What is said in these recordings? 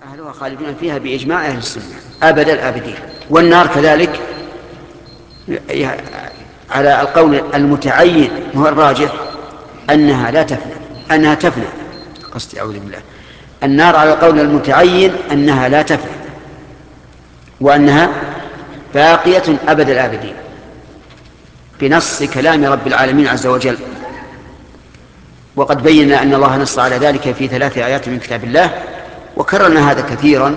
أهلها خالدون فيها بإجماع أهل السنة أبد الآبدين. والنار كذلك على القول المتعين هو الراجح أنها لا تفنى، أنها تفنى، قصدي أعوذ بالله، النار على القول المتعين أنها لا تفنى وأنها باقية أبد الآبدين بنص كلام رب العالمين عز وجل. وقد بينا أن الله نص على ذلك في 3 آيات من كتاب الله، وكررنا هذا كثيرا،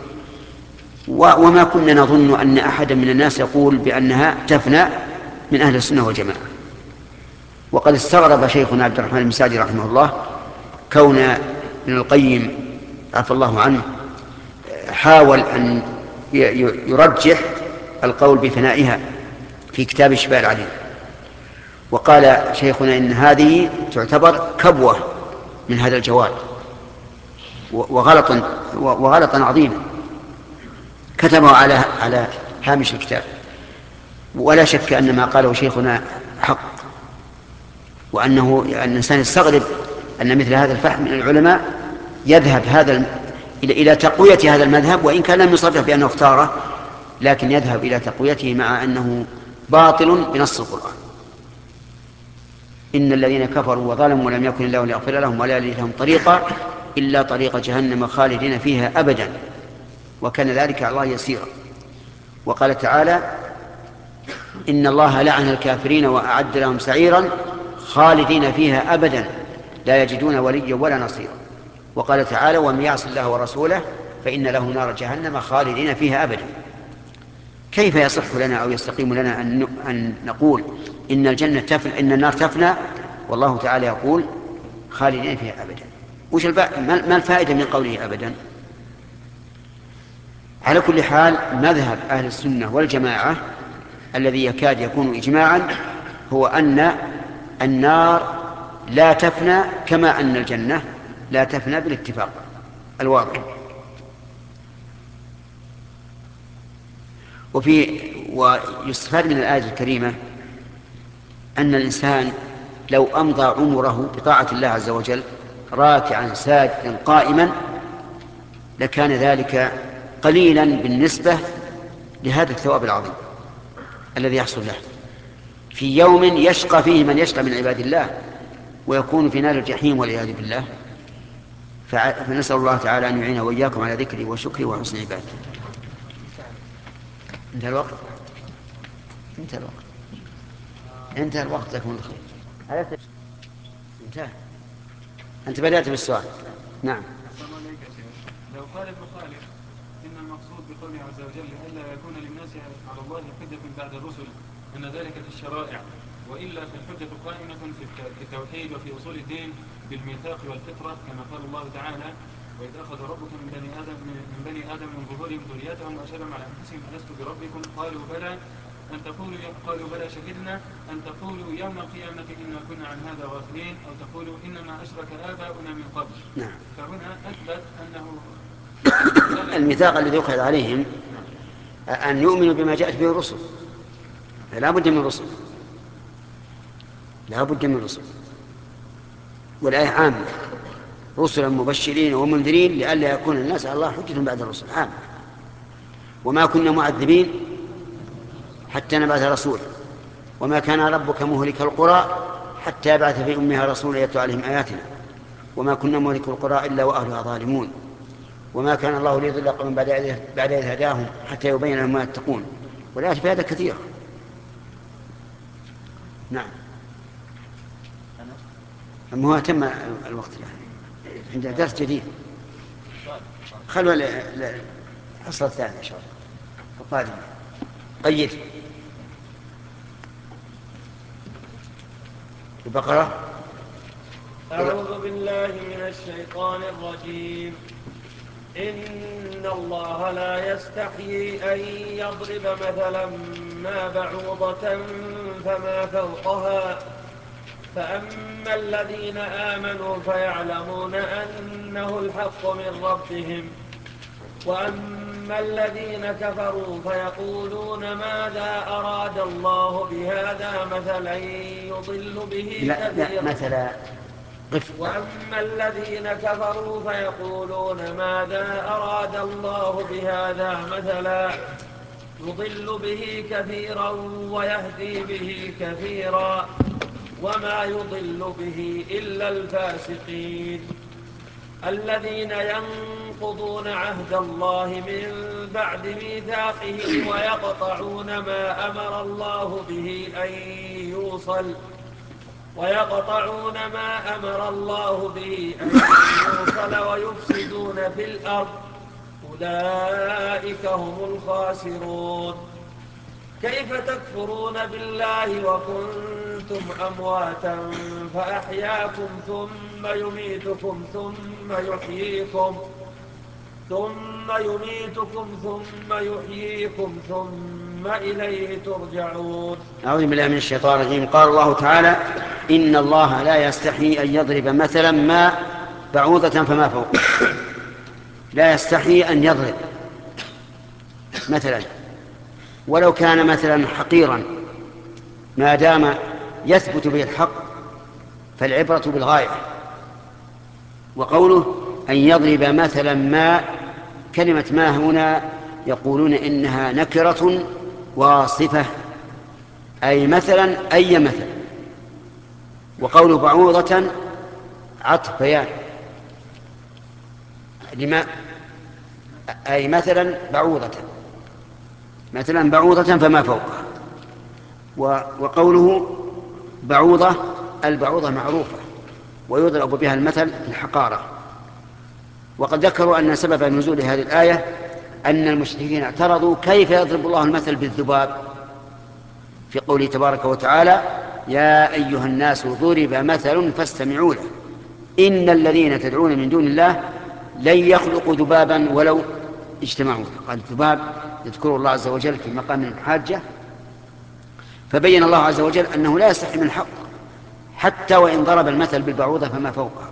وما كنا نظن أن أحدا من الناس يقول بأنها تفنى من أهل السنة والجماعة. وقد استغرب شيخنا عبد الرحمن المساعدي رحمه الله كون ابن القيم عفى الله عنه حاول أن يرجح القول بفنائها في كتاب شفاء العليل، وقال شيخنا إن هذه تعتبر كبوة من هذا الجواد وغلطا عظيما كتبه على هامش الكتاب. ولا شك أن ما قاله شيخنا حق، وأن الإنسان يستغرب أن مثل هذا الفهم من العلماء يذهب إلى تقوية هذا المذهب، وإن كان لم يصرح بأنه اختاره، لكن يذهب إلى تقويته مع أنه باطل بنص القرآن. إن الذين كفروا وظلموا ولم يكن الله ليغفر لهم ولا يهديهم لهم طريقا إلا طريق جهنم خالدين فيها أبدا وكان ذلك على الله يسيرا. وقال تعالى إن الله لعن الكافرين وأعد لهم سعيرا خالدين فيها أبدا لا يجدون وليا ولا نصيرا. وقال تعالى ومن يعص الله ورسوله فإن له نار جهنم خالدين فيها أبدا. كيف يصح لنا أو يستقيم لنا أن نقول إن إن النار تفنى والله تعالى يقول خالدين فيها أبدا؟ ما الفائدة من قوله أبدا؟ على كل حال مذهب أهل السنة والجماعة الذي يكاد يكون إجماعا هو أن النار لا تفنى كما أن الجنة لا تفنى بالاتفاق الواضح. ويستفاد من الآية الكريمة أن الإنسان لو أمضى عمره بطاعة الله عز وجل راكعا ساجدا قائما لكان ذلك قليلا بالنسبة لهذا الثواب العظيم الذي يحصل له في يوم يشقى فيه من يشقى من عباد الله ويكون في نار الجحيم والعياذ بالله. فنسأل الله تعالى أن يعين وإياكم على ذكره وشكره وحسن عباده. انتهى الوقت. انتهى الوقت لكم الخير. انتهى. أنت بدأت بالسؤال. نعم. لو قال ابن خالد إن المقصود بقوله عز وجل ألا يكون للناس على الله حجة بعد الرسل أن ذلك في الشرائع وإلا فالحجة قائمة في التوحيد وفي أصول الدين بالميثاق والفطرة كما قال الله تعالى وإذ أخذ ربك من بني آدم من ظهورهم ذريتهم وأشهدهم على أنفسهم ألست بربكم قالوا بلى شهدنا أن تقولوا يوم القيامة إنا كنا عن هذا غافلين أو تقولوا إنما أشرك آباؤنا من قبل. نعم. فهنا أثبت أنه الميثاق الذي يؤخذ عليهم أن يؤمنوا بما جاءت به الرسل، لا بد من رسل والآية عامة رسلا مبشرين ومنذرين لئلا يكون الناس على الله حجة بعد الرسل عامة. وما كنا معذبين حتى نبعث رسولا وما كان ربك مهلك القرى حتى يبعث في أمها رسولا يتلو عليهم آياتنا وما كنا مهلك القرى إلا وأهلها ظالمون وما كان الله ليضل قوما بعد إذ هداهم حتى يبين لهم ما يتقون. والآيات في هذا كثيرة. نعم. أما هو تم الوقت الآن عندنا درس جديد خلوا الحصة الثانية إن شاء الله القادمة. قيد البقرة. أعوذ بالله من الشيطان الرجيم. إن الله لا يستحيي أن يضرب مثلا ما بعوضة فما فوقها فأما الذين آمنوا فيعلمون أنه الحق من ربهم وأما الذين كفروا فيقولون ماذا أراد الله بهذا مثلا يضل به كثيرا. مثلا قف. وأما الذين كفروا فيقولون ماذا أراد الله بهذا مثلا يضل به كثيرا ويهدي به كثيرا وما يضل به إلا الفاسقين الذين ينقضون عهد الله من بعد ميثاقه ويقطعون ما أمر الله به أن يوصل ويفسدون في الأرض أولئك هم الخاسرون كيف تكفرون بالله وكنتم أمواتا فأحياكم ثم يميتكم ثم إليه ترجعون. أعوذ بالله من الشيطان الرجيم. قال الله تعالى إن الله لا يستحيي أن يضرب مثلا ما بعوضة فما فوق. لا يستحيي أن يضرب مثلا ولو كان مثلا حقيرا ما دام يثبت به الحق فالعبرة بالغاية. وقوله أن يضرب مثلا ما، كلمة ما هنا يقولون إنها نكرة واصفة أي مثلا أي مثل. وقوله بعوضة عطف بيان لما أي مثلا بعوضة فما فوقها. وقوله بعوضة، البعوضة معروفة ويضرب بها المثل في الحقارة. وقد ذكروا أن سبب نزول هذه الآية أن المشركين اعترضوا كيف يضرب الله المثل بالذباب في قوله تبارك وتعالى يا أيها الناس ضرب مثل فاستمعوا له إن الذين تدعون من دون الله لن يخلقوا ذبابا ولو اجتمعوا. قال الذباب يذكر الله عز وجل في مقام الحاجة، فبين الله عز وجل أنه لا يستحي من الحق حتى وإن ضرب المثل بالبعوضة فما فوقها.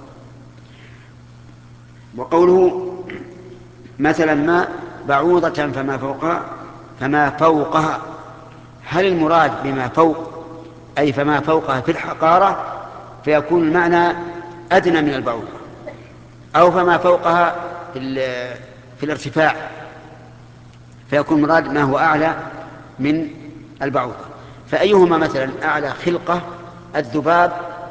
وقوله مثلا ما بعوضة فما فوقها، هل المراد بما فوق أي فما فوقها في الحقارة فيكون المعنى أدنى من البعوضة، أو فما فوقها في الارتفاع فيكون مراد ما هو أعلى من البعوضة؟ فأيهما مثلا أعلى خلقة، الذباب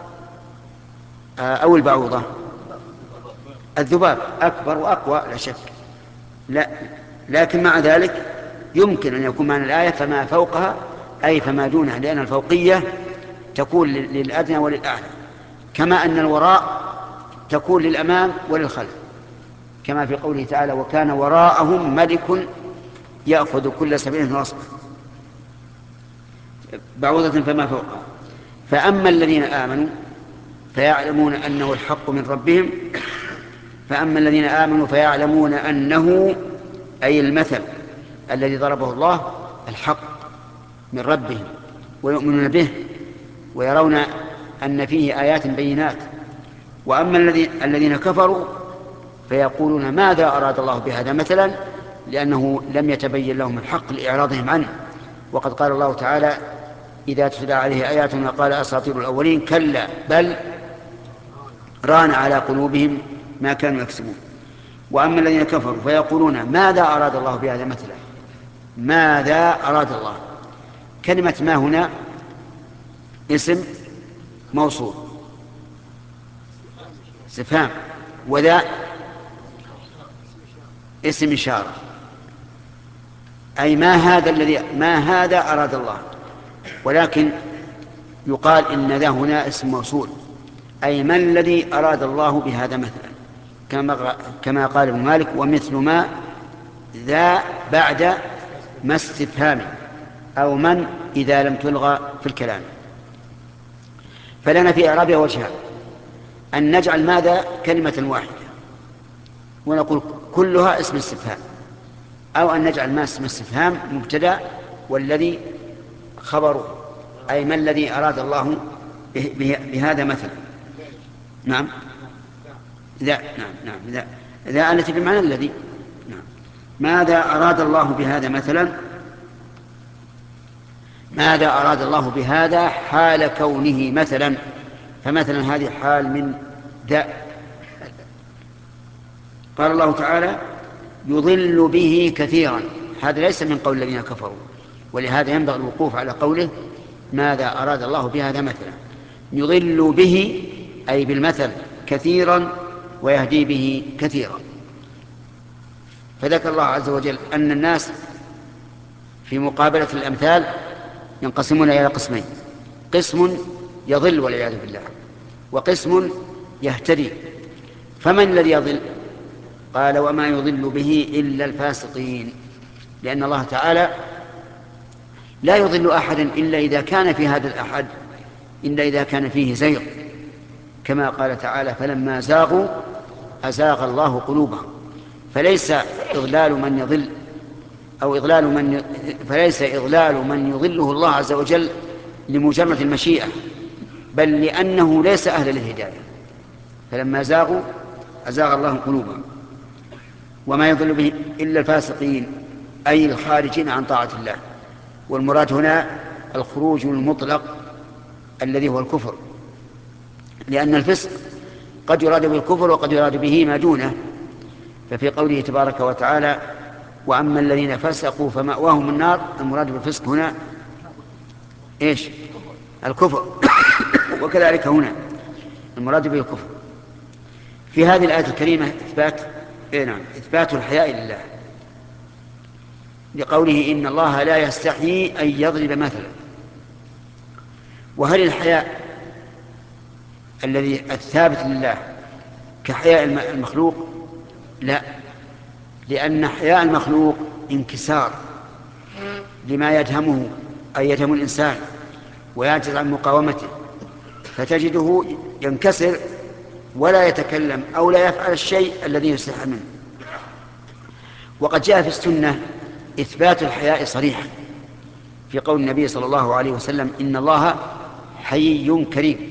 أو البعوضة؟ الذباب أكبر وأقوى لا شك، لكن مع ذلك يمكن أن يكون معنى الآية فما فوقها أي فما دونها، لأن الفوقية تكون للأدنى وللأعلى، كما أن الوراء تكون للأمام وللخلف، كما في قوله تعالى وكان وراءهم ملك يأخذ كل سبيل نصبا. بعوضة فما فوقها. فأما الذين آمنوا فيعلمون أنه الحق من ربهم، فأما الذين آمنوا فيعلمون أنه أي المثل الذي ضربه الله الحق من ربهم ويؤمنون به ويرون أن فيه آيات بينات. وأما الذين كفروا فيقولون ماذا أراد الله بهذا مثلا، لأنه لم يتبين لهم الحق لإعراضهم عنه. وقد قال الله تعالى إذا تتلى عليه آياتنا قال أساطير الأولين كلا بل ران على قلوبهم ما كانوا يكسبون. وأما الذين كفروا فيقولون ماذا أراد الله بهذا مثلا، ماذا أراد الله، كلمة ما هنا اسم موصول استفهام، وذا اسم إشارة، أي ما هذا أراد الله. ولكن يقال إن ذا هنا اسم موصول أي ما الذي أراد الله بهذا مثلا، كما قال ابن مالك ومثل ما ذا بعد ما استفهام أو من إذا لم تلغى في الكلام. فلنا في إعرابها وجهان: أن نجعل ماذا كلمة واحدة ونقول كلها اسم استفهام، أو أن نجعل ما اسم استفهام مبتدأ والذي خبره أي ما الذي أراد الله بهذا مثلا. نعم ذا، نعم ذا التي بمعنى الذي. نعم ماذا أراد الله بهذا مثلا، ماذا أراد الله بهذا حال كونه مثلا، فمثلا هذه حال من قال الله تعالى يضل به كثيرا، هذا ليس من قول الذين كفروا، ولهذا ينبغي الوقوف على قوله ماذا أراد الله بهذا مثلا. يضل به أي بالمثل كثيرا ويهدي به كثيرا. فذكر الله عز وجل أن الناس في مقابلة الأمثال ينقسمون إلى قسمين: قسم يضل والعياذ بالله، وقسم يهتدي. فمن الذي يضل؟ قال وما يضل به إلا الفاسقين، لأن الله تعالى لا يضل أحدا إلا إذا كان في هذا الأحد إلا إذا كان فيه زيغ، كما قال تعالى فلما زاغوا أزاغ الله قلوبهم. فليس إضلال من يضل أو فليس إضلال من يضله الله عز وجل لمجرد المشيئة، بل لأنه ليس أهلا للهداية. فلما زاغوا أزاغ الله قلوبهم. وما يضل به إلا الفاسقين أي الخارجين عن طاعة الله. والمراد هنا الخروج المطلق الذي هو الكفر، لأن الفسق قد يراد بالكفر وقد يراد به ما دونه. ففي قوله تبارك وتعالى وأما الذين فسقوا فمأواهم النار، المراد بالفسق هنا إيش؟ الكفر. وكذلك هنا المراد به الكفر. في هذه الآية الكريمة إثبات الحياء لله، لقوله إن الله لا يستحيي أن يضرب مثلا. وهل الحياء الذي الثابت لله كحياء المخلوق؟ لا، لأن حياء المخلوق انكسار لما يدهمه أي يدهم الإنسان ويعجز عن مقاومته، فتجده ينكسر ولا يتكلم أو لا يفعل الشيء الذي يستحى منه. وقد جاء في السنة إثبات الحياء صريحا في قول النبي صلى الله عليه وسلم إن الله حيي كريم.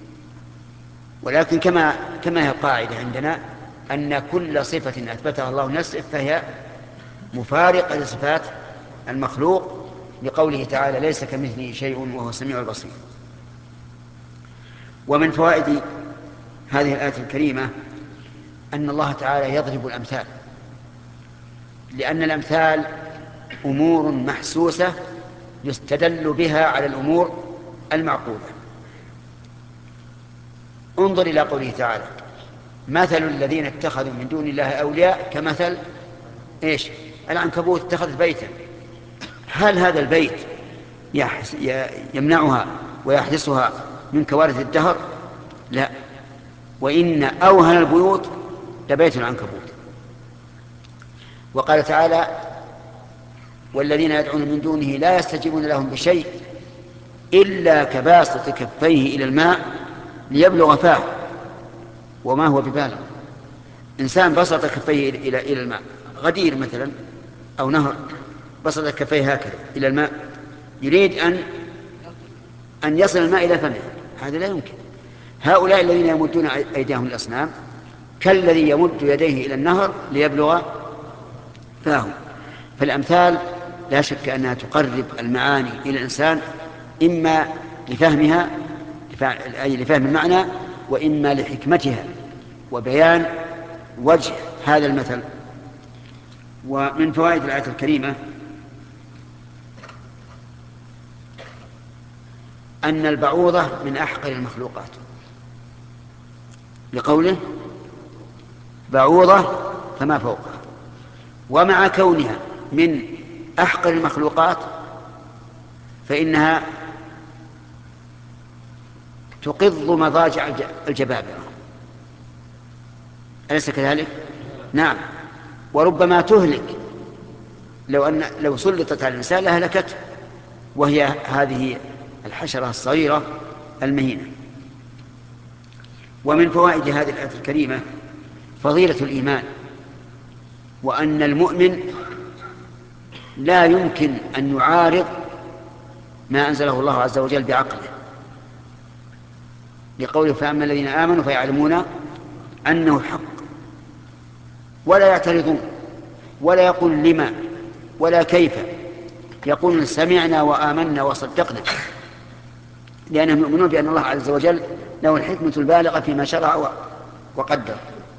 ولكن كما هي القاعدة عندنا أن كل صفة أثبتها الله نفسه فهي مفارقة لصفات المخلوق، لقوله تعالى ليس كمثله شيء وهو السميع البصير. ومن فوائد هذه الآية الكريمة أن الله تعالى يضرب الأمثال، لأن الأمثال أمور محسوسة يستدل بها على الأمور المعقولة. انظر إلى قوله تعالى مثل الذين اتخذوا من دون الله أولياء كمثل إيش؟ العنكبوت اتخذت بيتا. هل هذا البيت يمنعها ويحدثها من كوارث الدهر؟ لا، وإن أوهن البيوت لبيت العنكبوت. وقال تعالى والذين يدعون من دونه لا يستجيبون لهم بشيء إلا كباسط كفيه إلى الماء ليبلغ فاه وما هو ببالغ. إنسان بسط كفيه إلى الماء، غدير مثلا أو نهر، بسط كفيه هكذا إلى الماء يريد أن يصل الماء إلى فمه، هذا لا يمكن. هؤلاء الذين يمدون أيديهم الأصنام كالذي يمد يديه إلى النهر ليبلغ فاه. فالأمثال لا شك أنها تقرب المعاني إلى الإنسان، إما لفهمها أي لفهم المعنى، وإما لحكمتها وبيان وجه هذا المثل. ومن فوائد الآية الكريمة أن البعوضة من أحقر المخلوقات، لقوله بعوضة فما فوقها. ومع كونها من أحقر المخلوقات فإنها تقض مضاجع الجبابرة، أليس كذلك؟ نعم. وربما تهلك لو سلطت على الإنسان لهلكته، وهي هذه الحشرة الصغيرة المهينة. ومن فوائد هذه الآية الكريمة فضيلة الإيمان، وأن المؤمن لا يمكن أن يعارض ما أنزله الله عز وجل بعقله، لقوله فأما الذين آمنوا فيعلمون أنه حق، ولا يعترضون ولا يقول لما ولا كيف، يقولون سمعنا وآمنا وصدقنا، لأنهم يؤمنون بأن الله عز وجل له الحكمة البالغة فيما شرع وقدر.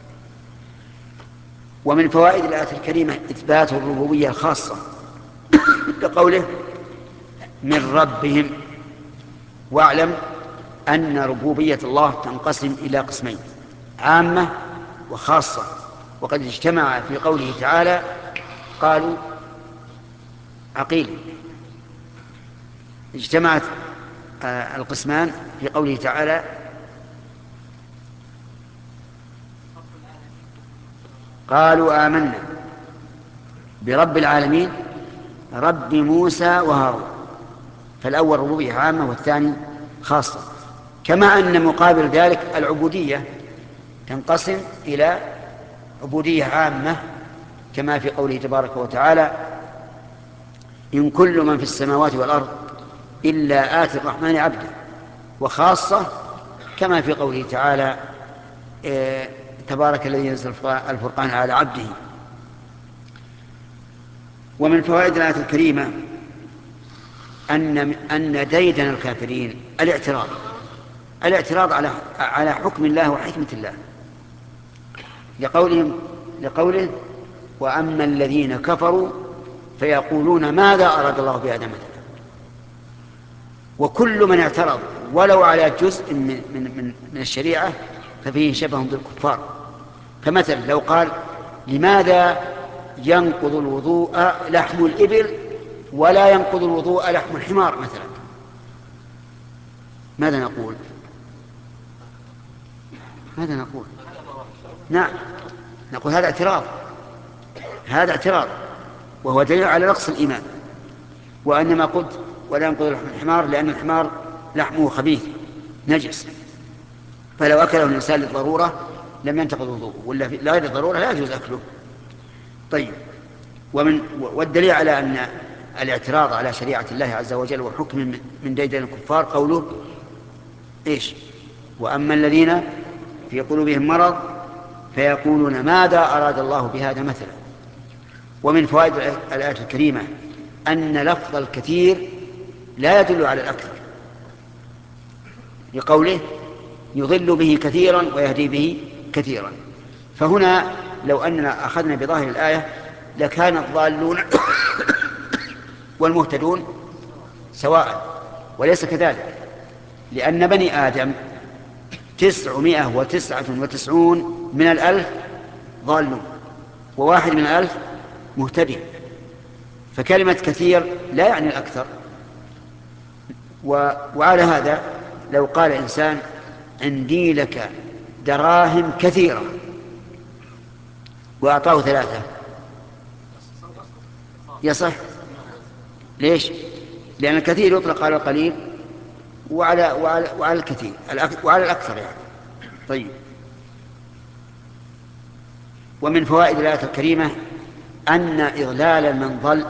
ومن فوائد الآية الكريمة إثبات الربوبية الخاصة كقوله من ربهم. واعلم أن ربوبية الله تنقسم إلى قسمين: عامة وخاصة. وقد اجتمع في قوله تعالى، قالوا عقيل، اجتمعت القسمان في قوله تعالى قالوا آمنا برب العالمين رب موسى وهارون. فالأول ربوبية عامة والثاني خاصة. كما أن مقابل ذلك العبودية تنقسم إلى عبودية عامة كما في قوله تبارك وتعالى إن كل من في السماوات والأرض إلا آتي الرحمن عبدا. وخاصة كما في قوله تعالى تبارك الذي ينزل الفرقان على عبده. ومن فوائد الآية الكريمة أن ديدن الكافرين الاعتراض على حكم الله وحكمة الله، لقوله وأما الذين كفروا فيقولون ماذا أراد الله بهذا مثلا. وكل من اعترض ولو على جزء من الشريعة ففيه شبه بالكفار. فمثلا لو قال لماذا ينقض الوضوء لحم الإبل ولا ينقض الوضوء لحم الحمار مثلا، ماذا نقول؟ نعم، نقول هذا اعتراض وهو دليل على نقص الإيمان. وأنما قلت ولا ينقض لحم الحمار لأن الحمار لحمه خبيث نجس، فلو أكله الإنسان للضرورة لم ينتقض وضوءه، ولا لغير الضرورة لا يجوز أكله. طيب، والدليل على أن الاعتراض على شريعة الله عز وجل وحكم من ديدن الكفار قوله إيش؟ وأما الذين في قلوبهم مرض فيقولون ماذا أراد الله بهذا مثلا. ومن فوائد الآية الكريمة أن لفظ الكثير لا يدل على الأكثر، لقوله يضل به كثيرا ويهدي به كثيرا. فهنا لو أننا أخذنا بظاهر الآية لكان الضالون والمهتدون سواء، وليس كذلك، لأن بني آدم 999 من 1000 ضالون وواحد من 1000 مهتدي. فكلمة كثير لا يعني الأكثر. وعلى هذا لو قال إنسان عندي لك دراهم كثيرة وأعطاه 3 يصح؟ ليش؟ لأن الكثير يطلق على القليل وعلى الكثير وعلى الأكثر يعني. طيب، ومن فوائد الآية الكريمة أن إضلال من ضل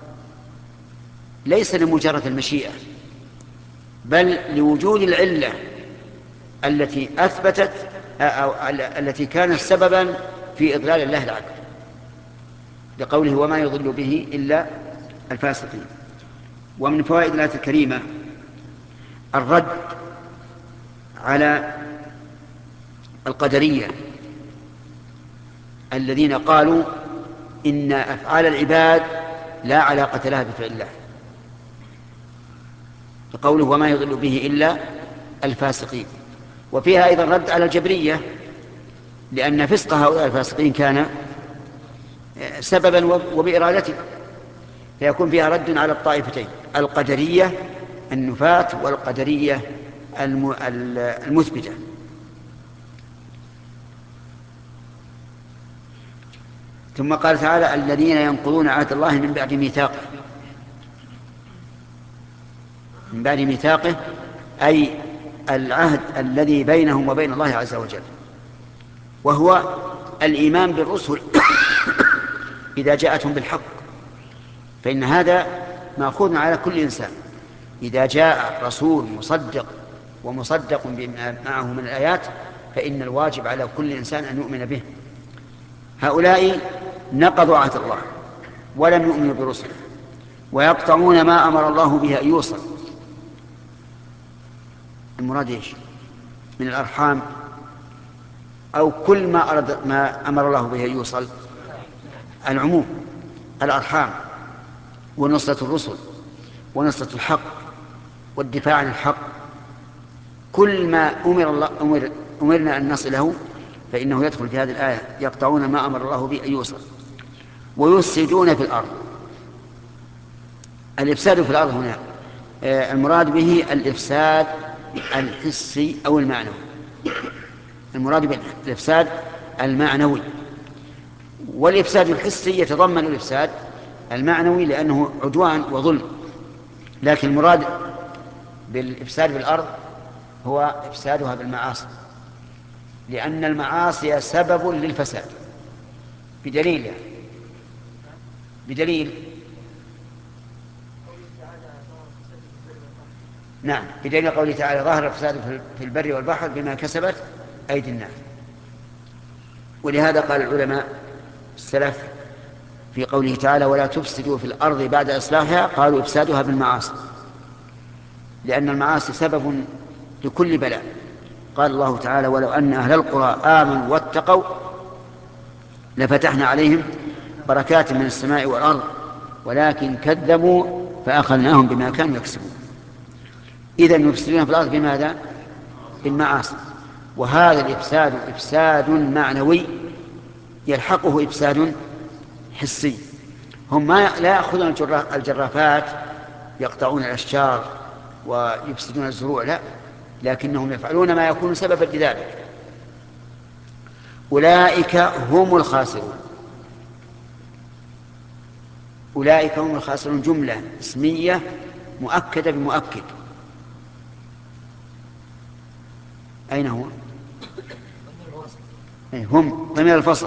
ليس لمجرد المشيئة، بل لوجود العلة التي أثبتت أو التي كانت سببا في إضلال الله العبد، لقوله وما يضل به إلا الفاسقين. ومن فوائد الآية الكريمة الرد على القدرية الذين قالوا إن أفعال العباد لا علاقة لها بفعل الله، لقوله وما يضل به إلا الفاسقين. وفيها أيضا رد على الجبرية، لأن فسق هؤلاء الفاسقين كان سببا وبإرادته، فيكون فيها رد على الطائفتين: القدرية النفاة والقدرية المثبتة. ثم قال تعالى الذين ينقضون عهد الله من بعد ميثاقه أي العهد الذي بينهم وبين الله عز وجل، وهو الإيمان بالرسل إذا جاءتهم بالحق. فإن هذا مأخوذ على كل إنسان، إذا جاء رسول مصدق بما معه من الآيات فإن الواجب على كل إنسان أن يؤمن به. هؤلاء نقضوا عهد الله ولم يؤمنوا برسله ويقطعون ما أمر الله به أن يوصل. المراد إيش؟ من الأرحام أو كل ما أمر الله به يوصل؟ العموم، الأرحام ونصرة الرسل ونصرة الحق والدفاع عن الحق، كل ما أمرنا أن نصله فإنه يدخل في هذه الآية، يقطعون ما أمر الله به أن يوصل ويفسدون في الأرض. الإفساد في الأرض هنا المراد به الإفساد الحسي أو المعنوي. المراد بالإفساد المعنوي، والإفساد الحسي يتضمن الإفساد المعنوي لأنه عدوان وظلم، لكن المراد بالإفساد في الأرض هو إفسادها بالمعاصي، لأن المعاصي سبب للفساد. بدليل يعني. بدليل نعم، بدليل قوله تعالى ظهر الفساد في البر والبحر بما كسبت أيدي الناس. ولهذا قال العلماء السلف في قوله تعالى ولا تفسدوا في الأرض بعد إصلاحها، قالوا إفسادها بالمعاصي، لأن المعاصي سبب لكل بلاء. قال الله تعالى ولو أن أهل القرى آمنوا واتقوا لفتحنا عليهم بركات من السماء والأرض ولكن كذبوا فأخذناهم بما كانوا يكسبون. إذن يفسدون في الأرض بماذا؟ بالمعاصي. وهذا الإفساد إفساد معنوي يلحقه إفساد حسي. هم لا يأخذون الجرافات يقطعون الأشجار ويفسدون الزروع، لا، لكنهم يفعلون ما يكون سببا لذلك. أولئك هم الخاسرون. أولئك هم الخاسرون جملة اسمية مؤكدة بمؤكد. أين هو؟ هم ضمير الفصل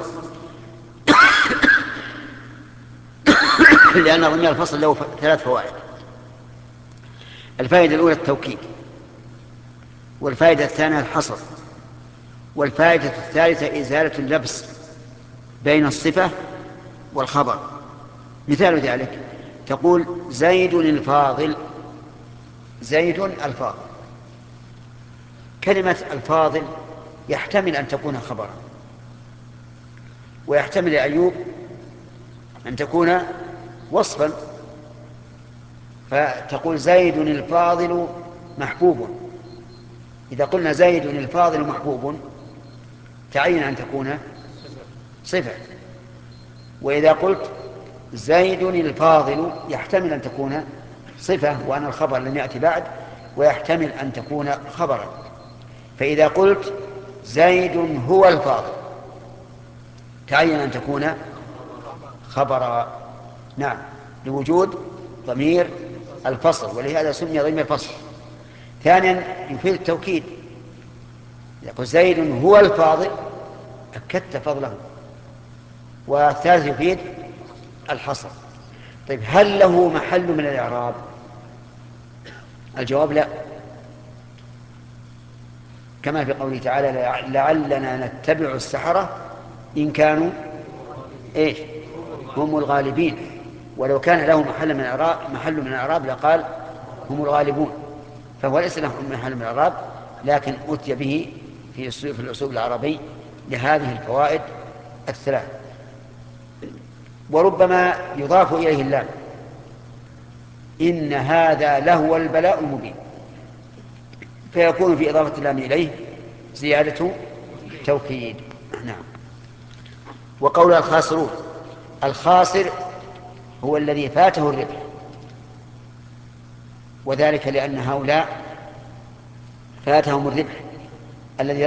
لأن ضمير الفصل له 3 فوائد. الفائدة الأولى التوكيد، والفائدة الثانية الحصر، والفائدة الثالثة إزالة اللبس بين الصفة والخبر. مثال ذلك تقول زيد الفاضل. زيد الفاضل، كلمة الفاضل يحتمل أن تكون خبرا، ويحتمل أيوب أن تكون وصفا، فتقول زيد الفاضل محبوب. إذا قلنا زيد الفاضل محبوب تعين أن تكون صفة. وإذا قلت زيد الفاضل يحتمل أن تكون صفة وأن الخبر لم يأتي بعد، ويحتمل أن تكون خبرا. فإذا قلت زيد هو الفاضل تعين أن تكون خبرا، نعم، لوجود ضمير الفصل، ولهذا سمي ضمير فصل. ثانيا يفيد التوكيد، يقول زيد هو الفاضل أكدت فضله. والثالث يفيد الحصر. طيب هل له محل من الإعراب؟ الجواب لا، كما في قوله تعالى لعلنا نتبع السحرة إن كانوا إيش هم الغالبين. ولو كان له محل من الإعراب لقال هم الغالبون، فهو ليس له محل من الإعراب، لكن أتي به في الأسلوب العربي لهذه الفوائد الثلاث. وربما يضاف إليه اللام، إن هذا لهو البلاء المبين، فيكون في إضافة اللام إليه زيادة توكيد. نعم. وقول الخاسرون، الخاسر هو الذي فاته الربح، وذلك لأن هؤلاء فاتهم الربح. الذي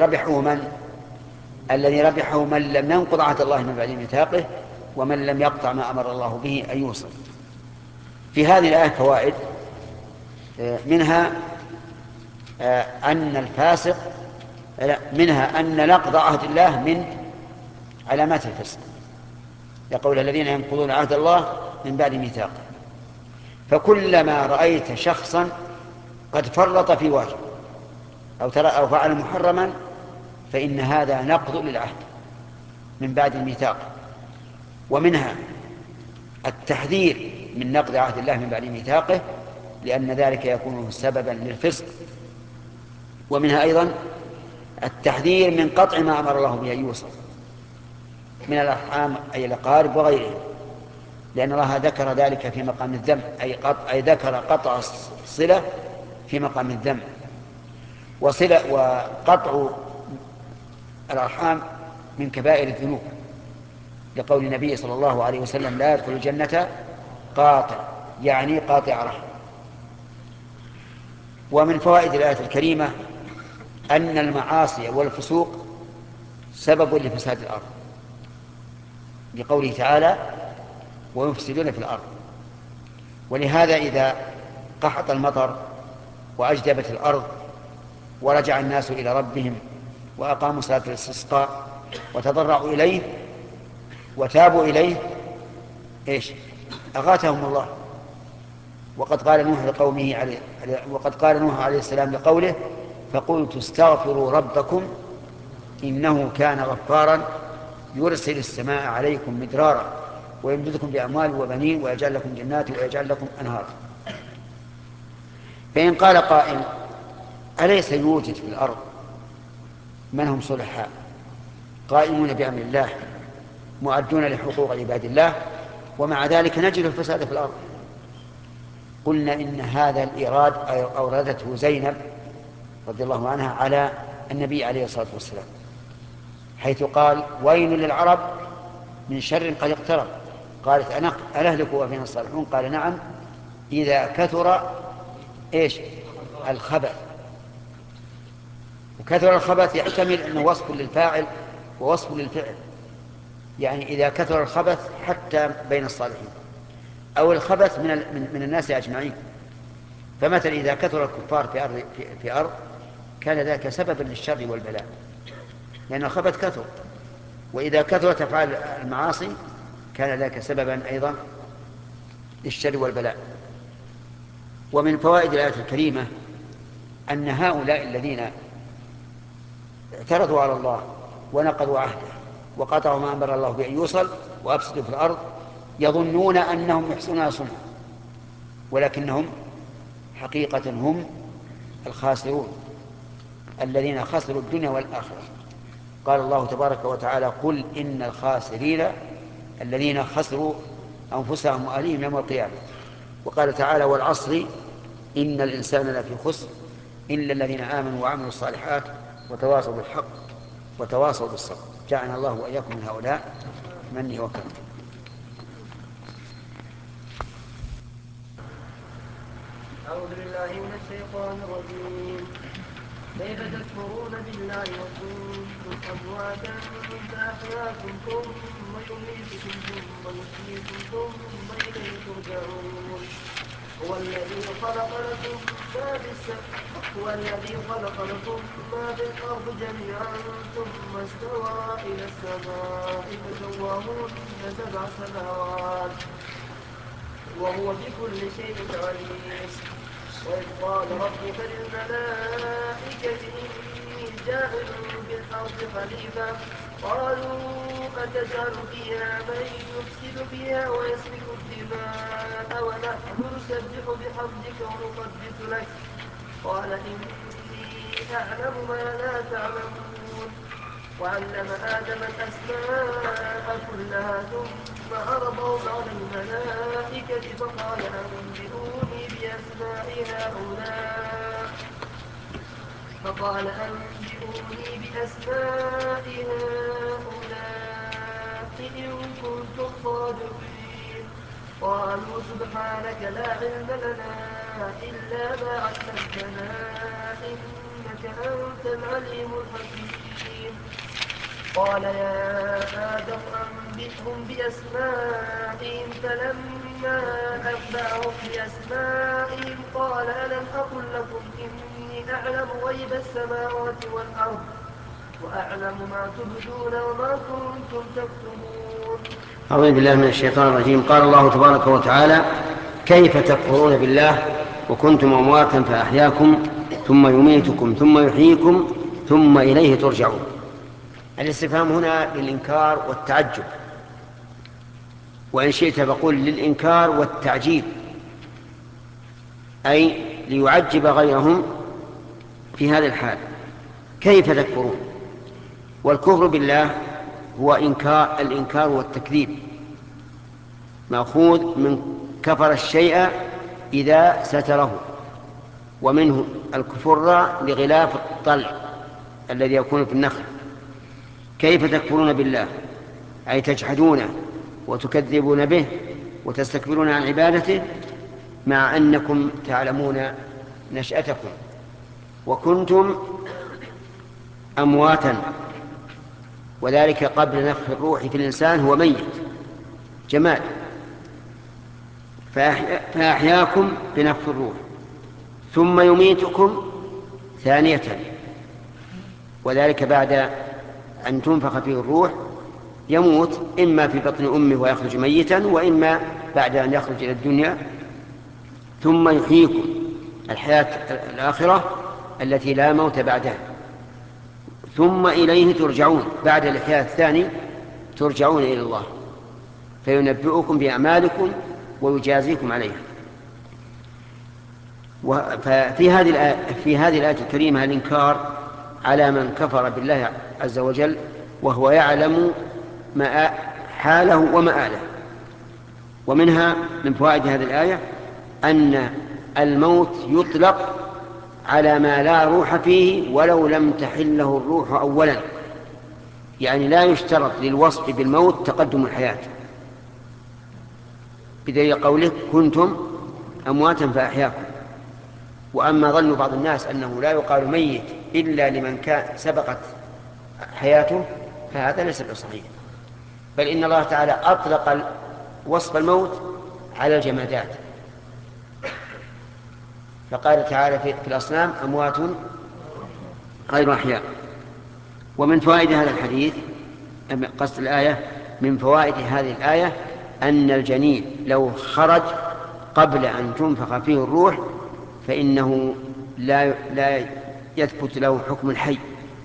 ربحه من لم ينقض عهد الله من بعد ميثاقه، ومن لم يقطع ما أمر الله به أن يوصل. في هذه الآية فوائد، منها أن الفاسق منها أن نقض عهد الله من علامات الفسق، يقول الذين ينقضون عهد الله من بعد ميثاقه. فكلما رأيت شخصا قد فرط في واجب أو فعل محرما فإن هذا نقض للعهد من بعد الميثاق. ومنها التحذير من نقض عهد الله من بعد ميثاقه، لأن ذلك يكون سببا للفسق. ومنها أيضا التحذير من قطع ما أمر الله به أن يوصل من الأرحام أي الأقارب وغيرهم، لأن الله ذكر ذلك في مقام الذم، أي ذكر قطع الصلة في مقام الذم. وقطع الأرحام من كبائر الذنوب، لقول النبي صلى الله عليه وسلم: لا يدخل الجنة قاطع، يعني قاطع رحم. ومن فوائد الآية الكريمة أن المعاصي والفسوق سبب لفساد الأرض، لقوله تعالى: ويفسدون في الأرض. ولهذا إذا قحط المطر وأجدبت الأرض ورجع الناس إلى ربهم وأقاموا صلاة الاستسقاء وتضرعوا إليه وتابوا إليه، أغاثهم الله. وقد قال نوح عليه السلام لقوله: فقلت استغفروا ربكم إنه كان غفارا يرسل السماء عليكم مدرارا ويمددكم بأموال وبنين ويجعل لكم جنات ويجعل لكم أنهارا. فإن قال قائل: أليس يوجد في الأرض من هم صلحاء قائمون بأمر الله مؤدون لحقوق عباد الله ومع ذلك نجد الفساد في الأرض؟ قلنا إن هذا الإيراد أوردته زينب رضي الله عنها على النبي عليه الصلاة والسلام، حيث قال: ويل للعرب من شر قد اقترب. قالت: أنهلك وفينا الصالحون؟ قال: نعم، إذا كثر الخبث. وكثر الخبث يحتمل أنه وصف للفاعل ووصف للفعل، يعني إذا كثر الخبث حتى بين الصالحين، أو الخبث من الناس أجمعين. فمثلا إذا كثر الكفار في أرض كان ذلك سببا للشر والبلاء، لأن الخبث كثر. وإذا كثرت أفعال المعاصي كان ذلك سببا أيضا للشر والبلاء. ومن فوائد الآية الكريمة أن هؤلاء الذين اعترضوا على الله ونقضوا عهده وقطعوا ما أمر الله بأن يوصل وأفسدوا في الأرض يظنون أنهم يحسنون صنعا، ولكنهم حقيقة هم الخاسرون الذين خسروا الدنيا والآخرة. قال الله تبارك وتعالى: قل إن الخاسرين الذين خسروا أنفسهم وأهليهم يوم القيامة. وقال تعالى: والعصر إن الإنسان لفي خسر إلا الذين آمنوا وعملوا الصالحات وتواصوا بالحق وتواصوا بالصبر. جعلنا الله وإياكم من هؤلاء منه وكرمه. أعوذ بالله من الشيطان الرجيم. كيف تكفرون بالله وكنتم أمواتا فأحياكم ثم يميتكم ثم يحييكم ثم إليه ترجعون. هو الذي خلق لكم ما في الأرض جميعا ثم استوى إلى السماء فسواهن 7 سماوات وهو بكل شيء عليم. وإذ قال ربك للملائكة إني جاعل في الأرض خليفة قالوا أتجعل فيها من يفسد فيها ويسفك الدماء ونحن نسبح بحمدك ونقدس لك قال إني أعلم ما لا تعلمون. وعلم آدم الأسماء كلها ثم عرضهم على الملائكة فقال أنبئوني بأسماء هؤلاء إن كنتم صادقين. قالوا سبحانك لا علم لنا إلا ما علمتنا إنك أنت العليم الحكيم. قال يا آدم أنبئهم بأسمائهم فلما أنبأهم بأسمائهم قال ألم أقل لكم إني أعلم غيب السماوات والأرض وأعلم ما تبدون وما كنتم تكتمون. أعوذ بالله من الشيطان الرجيم. قال الله تبارك وتعالى: كيف تكفرون بالله وكنتم أمواتا فأحياكم ثم يميتكم ثم يحييكم ثم إليه ترجعون. الاستفهام هنا للإنكار والتعجب، وإن شئت فقل للإنكار والتعجيب، أي ليعجب غيرهم في هذا الحال كيف تكفرون؟ والكفر بالله هو الإنكار والتكذيب، مأخوذ من كفر الشيء إذا ستره، ومنه الكفر لغلاف الطلع الذي يكون في النخل. كيف تكفرون بالله أي تجحدونه وتكذبون به وتستكبرون عن عبادته مع أنكم تعلمون نشأتكم وكنتم أمواتا، وذلك قبل نفخ الروح في الإنسان هو ميت جماد، فأحياكم بنفخ الروح ثم يميتكم ثانية، وذلك بعد أن تنفخ فيه الروح يموت إما في بطن أمه ويخرج ميتا، وإما بعد أن يخرج إلى الدنيا، ثم يحييكم الحياة الآخرة التي لا موت بعدها، ثم إليه ترجعون. بعد الإحياء الثاني ترجعون إلى الله فينبئكم بأعمالكم ويجازيكم عليها. ففي هذه الآية الكريمة الإنكار على من كفر بالله عز وجل وهو يعلم حاله ومآله. ومنها من فوائد هذه الآية أن الموت يطلق على ما لا روح فيه ولو لم تحله الروح أولا، يعني لا يشترط للوصف بالموت تقدم الحياة، بدليل قوله كنتم أمواتا فأحياكم. وأما ظن بعض الناس أنه لا يقال ميت إلا لمن كان سبقت حياته فهذا ليس بصحيح، بل إن الله تعالى أطلق وصف الموت على الجمادات، فقال تعالى في الأصنام أموات غير أحياء. ومن فوائد هذا الحديث قصد الآية، من فوائد هذه الآية أن الجنين لو خرج قبل أن تنفخ فيه الروح فإنه لا يثبت له حكم الحي،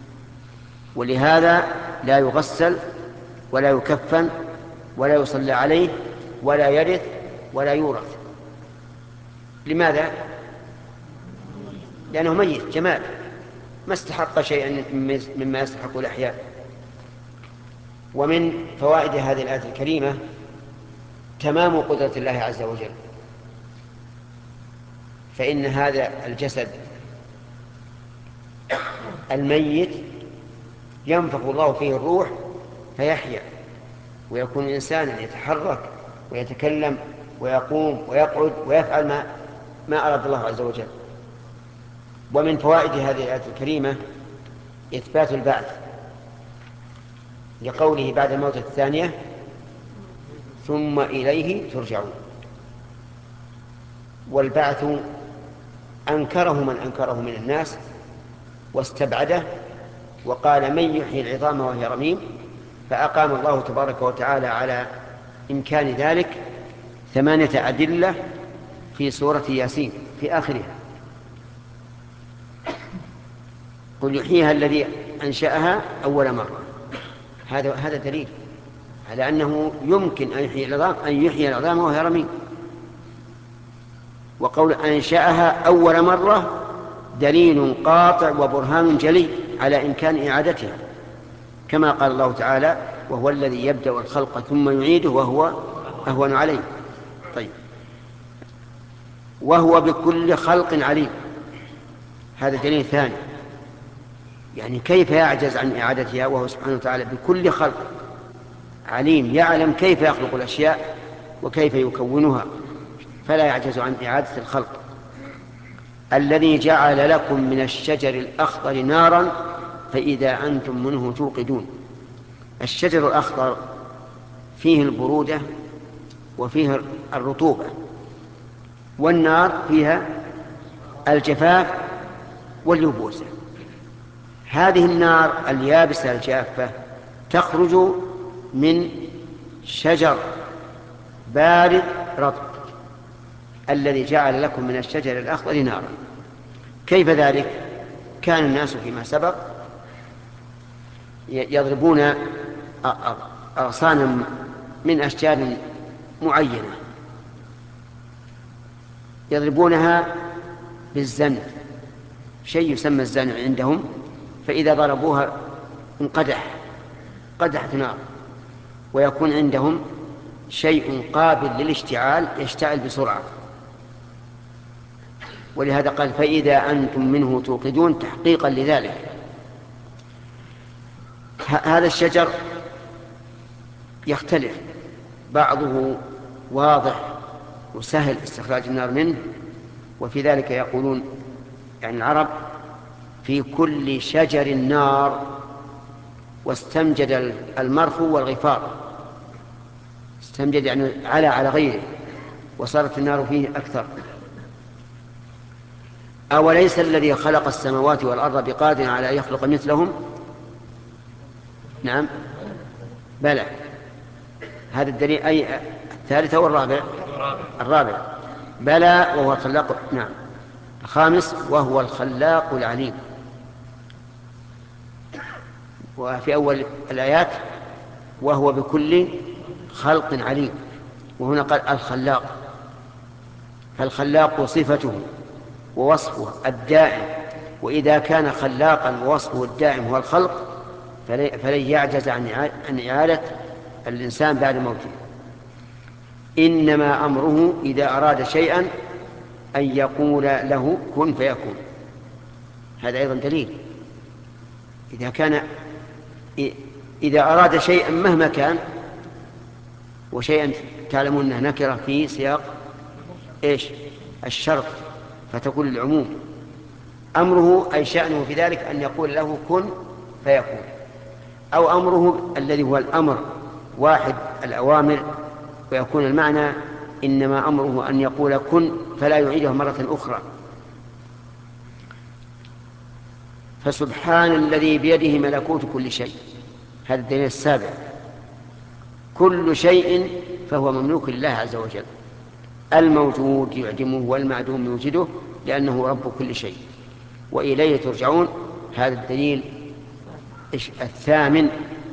ولهذا لا يغسل ولا يكفن ولا يصلى عليه ولا يرث ولا يورث. لماذا؟ لأنه ميت جماد ما استحق شيئا مما يستحق الأحياء. ومن فوائد هذه الآية الكريمة تمام قدرة الله عز وجل، فإن هذا الجسد الميت ينفخ الله فيه الروح فيحيا ويكون إنسانا يتحرك ويتكلم ويقوم ويقعد ويفعل ما أراد الله عز وجل. ومن فوائد هذه الآية الكريمة إثبات البعث لقوله بعد الموت الثانية ثم إليه ترجعون. والبعث أنكره من أنكره من الناس واستبعده وقال من يحيي العظام وهي رميم، فأقام الله تبارك وتعالى على إمكان ذلك 8 أدلة في سورة ياسين في آخرها. قل يحييها الذي أنشأها أول مرة، هذا دليل على أنه يمكن أن يحيي العظام وهي رميم. وقول أنشأها أول مرة دليل قاطع وبرهان جلي على إمكان إعادتها، كما قال الله تعالى وهو الذي يبدأ الخلق ثم يعيده وهو أهون عليه. طيب، وهو بكل خلق عليم، هذا دليل ثاني، يعني كيف يعجز عن إعادتها وهو سبحانه وتعالى بكل خلق عليم، يعلم كيف يخلق الأشياء وكيف يكونها فلا يعجز عن إعادة الخلق. الذي جعل لكم من الشجر الأخضر نارا فإذا أنتم منه توقدون. الشجر الأخضر فيه البرودة وفيه الرطوبة، والنار فيها الجفاف واليبوسة. هذه النار اليابسة الجافة تخرج من شجر بارد رطب الذي جعل لكم من الشجر الأخضر نارا. كيف ذلك؟ كان الناس فيما سبق يضربون أغصانا من أشجار معينة يضربونها بالزن، شيء يسمى الزن عندهم، فإذا ضربوها قدحت نار، ويكون عندهم شيء قابل للاشتعال يشتعل بسرعة. ولهذا قال فإذا أنتم منه توقدون تحقيقا لذلك. هذا الشجر يختلف، بعضه واضح وسهل استخراج النار منه، وفي ذلك يقولون يعني العرب في كل شجر نار، واستمجد المرخو والغفار، استمجد يعني على غيره، وصارت النار فيه أكثر. أوليس الذي خلق السماوات والأرض بقادر على أن يخلق مثلهم؟ نعم بلى. هذا الدليل أي الثالثة والرابع؟ الرابع. بلى وهو الخلاق. نعم. الخامس وهو الخلاق العليم. وفي أول الآيات وهو بكل خلق عليم، وهنا قال الخلاق. فالخلاق صفته ووصفه الدائم، وإذا كان خلاقا ووصفه الدائم هو الخلق فلن يعجز عن إعادة الإنسان بعد موته. إنما أمره إذا أراد شيئا أن يقول له كن فيكون. هذا أيضا دليل. إذا أراد شيئا مهما كان، وشيئا تعلمون أنه نكرة في سياق الشرط، فتكون العموم. أمره أي شأنه في ذلك أن يقول له كن فيكون، أو أمره الذي هو الأمر واحد الأوامر، ويكون المعنى إنما أمره أن يقول كن فلا يعيده مرة أخرى. فسبحان الذي بيده ملكوت كل شيء. هذا الدليل السابع. كل شيء فهو مملوك لله عز وجل، الموجود يعدمه والمعدوم يوجده، لأنه رب كل شيء وإليه ترجعون. هذا الدليل الثامن،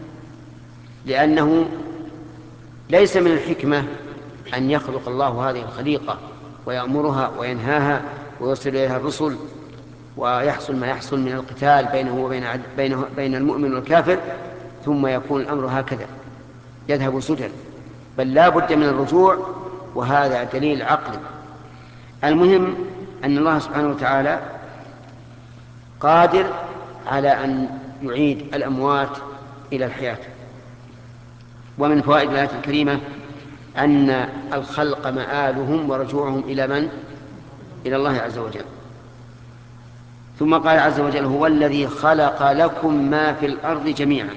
لأنه ليس من الحكمة أن يخلق الله هذه الخليقة ويأمرها وينهاها ويرسل إليها الرسل، ويحصل ما يحصل من القتال بينه وبين المؤمن والكافر، ثم يكون الأمر هكذا يذهب سدى، بل لا بد من الرجوع، وهذا دليل عقلي. المهم أن الله سبحانه وتعالى قادر على أن يعيد الأموات إلى الحياة. ومن فوائد الآية الكريمة أن الخلق مآلهم ورجوعهم إلى من؟ إلى الله عز وجل. ثم قال عز وجل هو الذي خلق لكم ما في الأرض جميعا.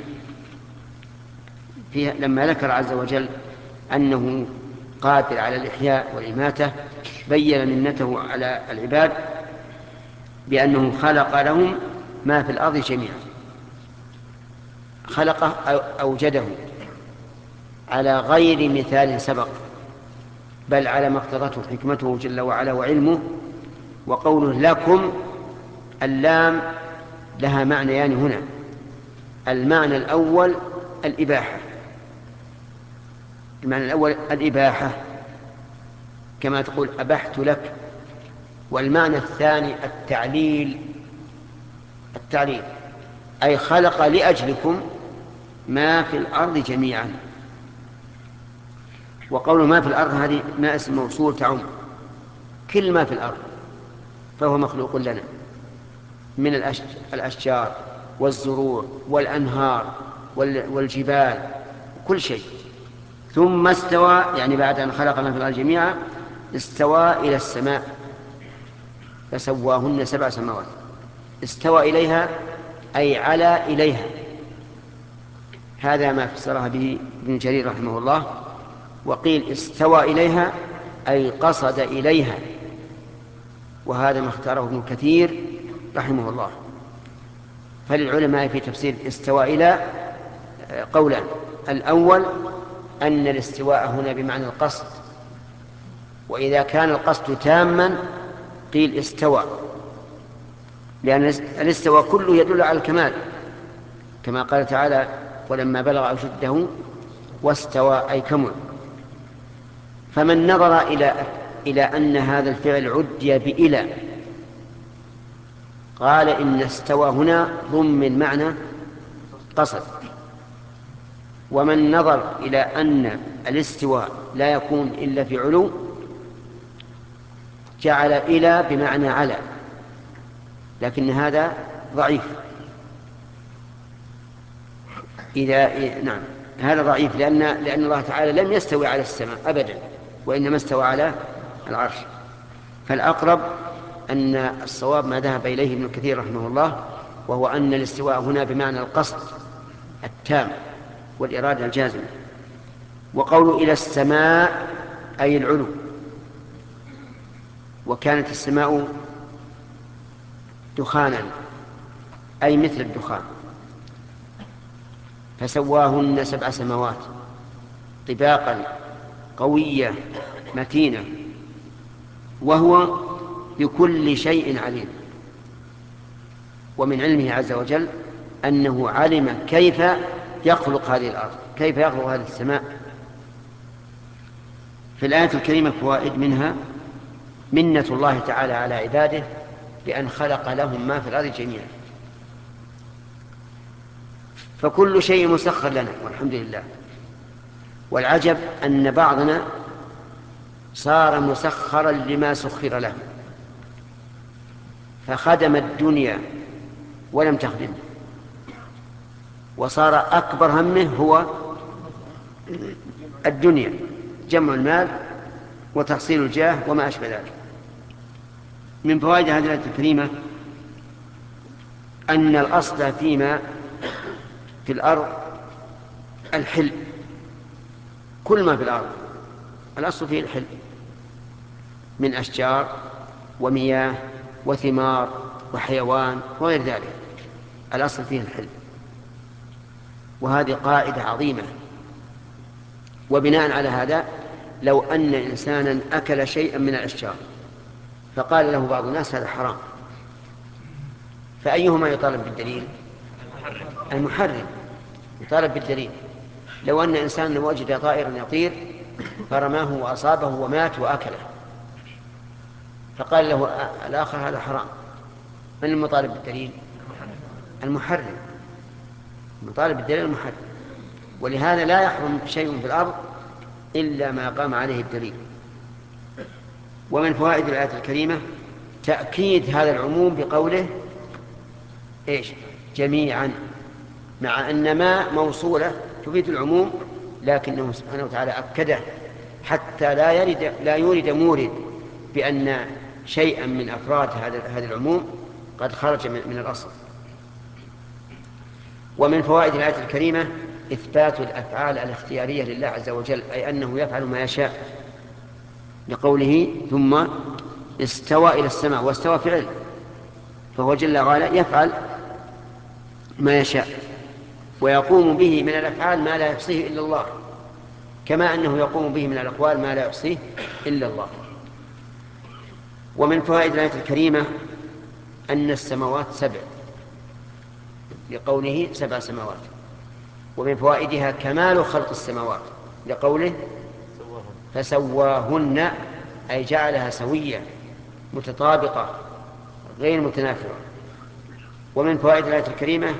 لما ذكر عز وجل أنه قادر على الإحياء والإماتة، بين منته على العباد بأنه خلق لهم ما في الأرض جميعا. خلقه أوجده على غير مثال سبق، بل على ما اقتضته حكمته جل وعلا وعلمه. وقوله لكم، اللام لها معنيان هنا. المعنى الأول الإباحة، المعنى الأول الإباحة كما تقول أبحت لك. والمعنى الثاني التعليل أي خلق لأجلكم ما في الأرض جميعا. وقول ما في الأرض هذه ما اسم موصول تعم كل ما في الأرض، فهو مخلوق لنا من الأشجار والزروع والأنهار والجبال كل شيء. ثم استوى، يعني بعد أن خلق ما في الأرض جميعا استوى إلى السماء فسواهن 7 سماوات. استوى إليها أي على إليها. هذا ما فسرها به ابن جرير رحمه الله. وقيل استوى إليها أي قصد إليها، وهذا ما اختاره ابن كثير رحمه الله. فللعلماء في تفسير استوى إلى قولان: الأول أن الاستواء هنا بمعنى القصد، وإذا كان القصد تاما قيل استوى، لأن الاستواء كله يدل على الكمال، كما قال تعالى ولما بلغ أشده واستوى أي كمل. فمن نظر إلى أن هذا الفعل عدي بإلى قال إن استوى هنا ضمن معنى قصد. ومن نظر إلى أن الاستواء لا يكون إلا في علو جعل إلى بمعنى على، لكن هذا ضعيف. نعم، هذا ضعيف لأن الله تعالى لم يستوي على السماء أبدا، وإنما استوى على العرش. فالأقرب أن الصواب ما ذهب إليه ابن كثير رحمه الله، وهو أن الاستواء هنا بمعنى القصد التام والإرادة الجازمة. وقول إلى السماء أي العلو، وكانت السماء دخانا أي مثل الدخان، فسواهن 7 سماوات طباقا قوية متينة، وهو بكل شيء عليم. ومن علمه عز وجل أنه علم كيف يخلق هذه الأرض، كيف يخلق هذه السماء. في الآية الكريمة فوائد، منها منة الله تعالى على عباده بأن خلق لهم ما في الأرض جميعا، فكل شيء مسخر لنا والحمد لله. والعجب أن بعضنا صار مسخرا لما سخر له، فخدم الدنيا ولم تخدمه، وصار أكبر همه هو الدنيا، جمع المال وتحصيل الجاه وما أشبه ذلك. من فوائد هذه الآية الكريمة أن الأصل فيما في الأرض الحل، كل ما في الأرض الأصل فيه الحل، من أشجار ومياه وثمار وحيوان وغير ذلك، الأصل فيه الحل. وهذه قاعدة عظيمة. وبناء على هذا لو أن إنسانا أكل شيئا من الأشجار فقال له بعض الناس هذا حرام، فأيهما يطالب بالدليل؟ المحرم يطالب بالدليل. لو أن إنسانا وجد طائرا يطير فرماه وأصابه ومات وأكله، فقال له الآخر هذا حرام، من المطالب بالدليل؟ المحرم، المطالب بالدليل المحرم. ولهذا لا يحرم شيء في الأرض إلا ما قام عليه الدليل. ومن فوائد الآية الكريمة تأكيد هذا العموم بقوله إيش؟ جميعا، مع أن ما موصولة تفيد العموم، لكنه سبحانه وتعالى أكده حتى لا يورد مورد بأن شيئا من أفراد هذا العموم قد خرج من الأصل. ومن فوائد الآية الكريمة إثبات الأفعال الاختيارية لله عز وجل، أي أنه يفعل ما يشاء، لقوله ثم استوى إلى السماء، واستوى فعل، فهو جل وعلا يفعل ما يشاء ويقوم به من الأفعال ما لا يحصيه إلا الله، كما أنه يقوم به من الأقوال ما لا يحصيه إلا الله. ومن فوائد الآية الكريمة أن السماوات 7، لقوله 7 سماوات. ومن فوائدها كمال خلق السماوات، لقوله فسواهن، أي جعلها سوية متطابقة غير متنافرة. ومن فوائد الآية الكريمة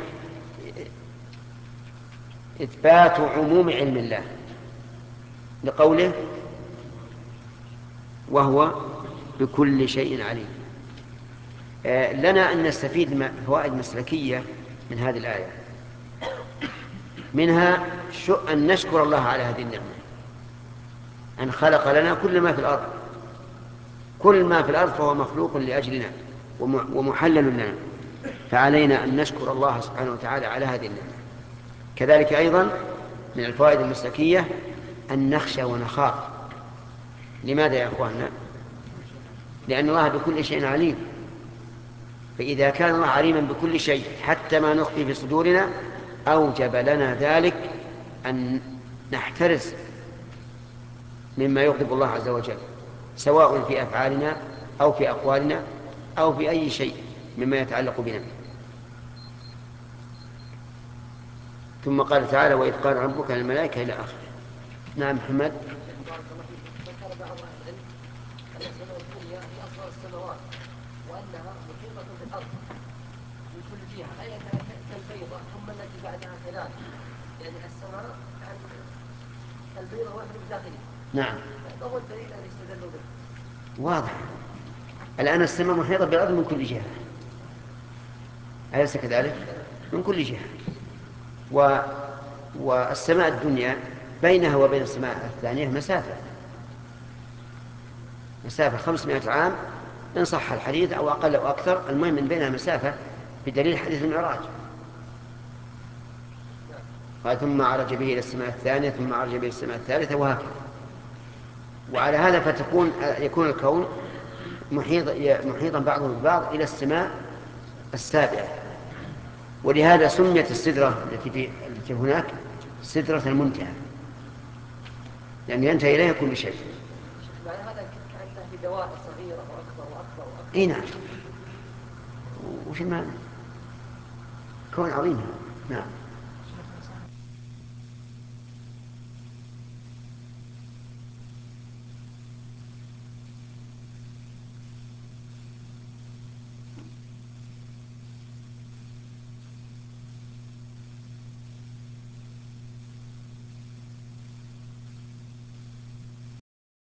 إثبات عموم علم الله، لقوله وهو بكل شيء عليم. لنا أن نستفيد فوائد مسلكية من هذه الآية، منها أن نشكر الله على هذه النعمة، أن خلق لنا كل ما في الأرض، كل ما في الأرض فهو مخلوق لأجلنا ومحلل لنا، فعلينا أن نشكر الله سبحانه وتعالى على هذه النعمة. كذلك أيضا من الفوائد المسلكية أن نخشى ونخاف. لماذا يا أخواننا؟ لأن الله بكل شيء عليم، فإذا كان الله عليما بكل شيء حتى ما نخفي في صدورنا أوجب لنا ذلك أن نحترس مما يغضب الله عز وجل، سواء في أفعالنا أو في أقوالنا أو في أي شيء مما يتعلق بنا. ثم قال تعالى وإذ قال ربك للملائكة إلى آخره. نعم محمد. ذكر بعض أهل العلم أن السماء الدنيا هي أصغر السماوات وأنها مقيمة في الأرض، من كل جهة أي كالبيضة ثم التي بعدها كذلك، يعني السماء البيضة واحد بداخله. نعم. فهو الدليل الذي استدلوا به. واضح. الآن السماء محيطة بالأرض من كل جهة، أليس كذلك؟ من كل جهة. والسماء الدنيا بينها وبين السماء الثانية مسافة 500 عام إن صح الحديث أو أقل أو أكثر، المهم من بينها مسافة بدليل حديث المعراج. قال ثم عرج به إلى السماء الثانية ثم عرج به إلى السماء الثالثة وهكذا. وعلى هذا يكون الكون محيطا بعضه ببعض إلى السماء السابعة. ولهذا سميت السدرة التي هناك سدرة المنتهى، لأن ينتهي إليها كل شيء. معنى هذا كأنه في دوائر صغيرة وأكبر وأكبر وأكبر. إيه نعم. وش المعنى؟ كون عظيم. نعم.